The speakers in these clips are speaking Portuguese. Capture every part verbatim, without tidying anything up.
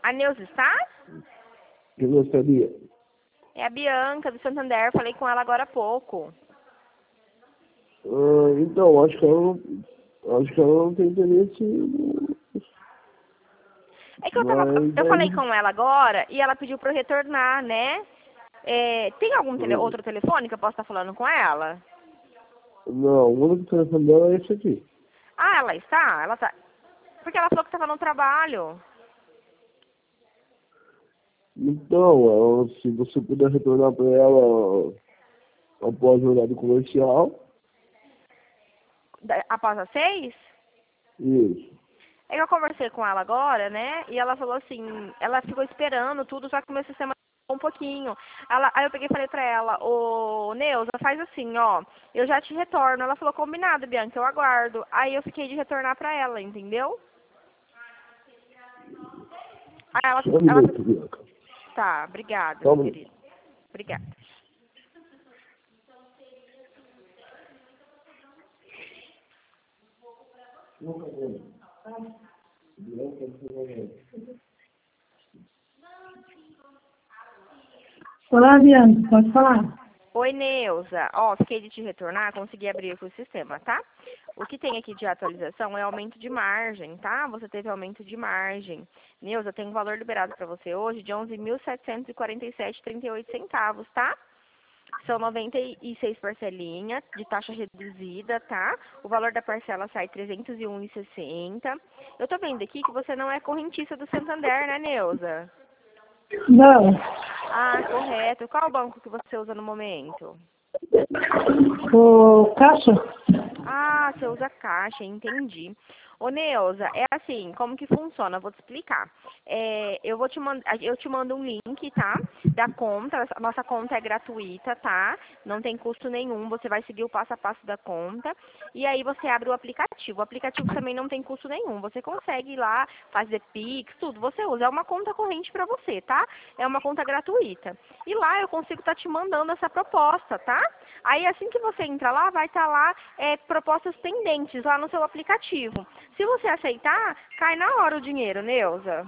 A Neuza está? Eu gostaria. É a Bianca, do Santander. Falei com ela agora há pouco. Ah, então, acho que ela não, acho que ela não tem interesse no... É que eu, tava, Mas eu falei aí, com ela agora e ela pediu para eu retornar, né? É, tem algum tele, hum, outro telefone que eu possa estar falando com ela? não, o único telefone dela é esse aqui. Ah, ela está? Ela tá. Porque ela falou que estava no trabalho. Então, ela, se você puder retornar para ela após o horário comercial, Da- Após as seis? isso. É que eu conversei com ela agora, né? E ela falou assim, ela ficou esperando tudo, só que o meu sistema um pouquinho. Ela, aí eu peguei e falei pra ela, ô Neuza, faz assim, ó, eu já te retorno. Ela falou, combinado, Bianca, eu aguardo. Aí eu fiquei de retornar pra ela, entendeu? Aí ela, Só um ela, minuto, Bianca. tá, obrigada, Só um meu minuto. querido. Obrigada. Olá, Bianca, pode falar? Oi, Neuza. Ó, fiquei de te retornar, consegui abrir aqui o sistema, tá? O que tem aqui de atualização é aumento de margem, tá? Você teve aumento de margem. Neuza, tem um valor liberado para você hoje de onze mil setecentos e quarenta e sete vírgula trinta e oito centavos, tá? São noventa e seis parcelinhas de taxa reduzida, tá? O valor da parcela sai trezentos e um reais e sessenta centavos. Eu tô vendo aqui que você não é correntista do Santander, né, Neuza? Não. Ah, correto. Qual o banco que você usa no momento? O Caixa? Ah, você usa caixa, entendi. Ô, Neuza, é assim, como que funciona? Vou te explicar. É, eu vou te mandar, eu te mando um link, tá? Da conta, a nossa conta é gratuita, tá? Não tem custo nenhum, você vai seguir o passo a passo da conta. E aí você abre o aplicativo. O aplicativo também não tem custo nenhum. Você consegue ir lá, fazer Pix, tudo. Você usa. É uma conta corrente pra você, tá? É uma conta gratuita. E lá eu consigo estar te mandando essa proposta, tá? Aí assim que você entra lá, vai estar lá é, propostas pendentes lá no seu aplicativo. Se você aceitar, cai na hora o dinheiro, Neuza.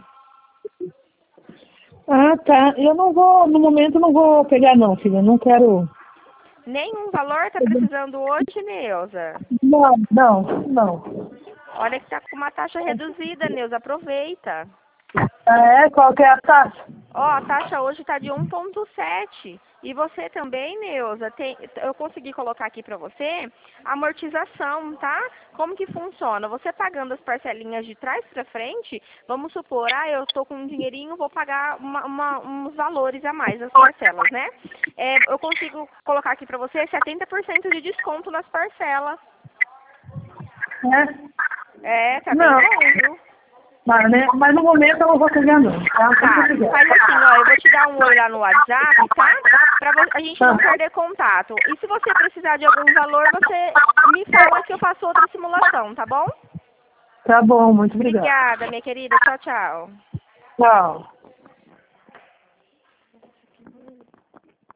Ah, tá. Eu não vou, no momento, não vou pegar não, filha. Não quero... Nenhum valor tá precisando hoje, Neuza. Não, não, não. Olha que tá com uma taxa reduzida, Neuza. Aproveita. Ah, é? Qual que é a taxa? Ó, a taxa hoje está de um vírgula sete. E você também, Neuza, tem, eu consegui colocar aqui para você amortização, tá? Como que funciona? Você pagando as parcelinhas de trás para frente, vamos supor, ah, eu estou com um dinheirinho, vou pagar uma, uma, uns valores a mais, as parcelas, né? É, eu consigo colocar aqui para você setenta por cento de desconto nas parcelas. É? É, tá bem Não. bom, viu? Mas, né? Mas no momento eu não vou pegar não. Tá? Tá, faz assim, ó, eu vou te dar um oi lá no WhatsApp, tá? Pra vo- a gente não Tá. perder contato. E se você precisar de algum valor, você me fala que eu faço outra simulação, tá bom? Tá bom, muito obrigada. Obrigada, minha querida. Tchau, tchau. Tchau.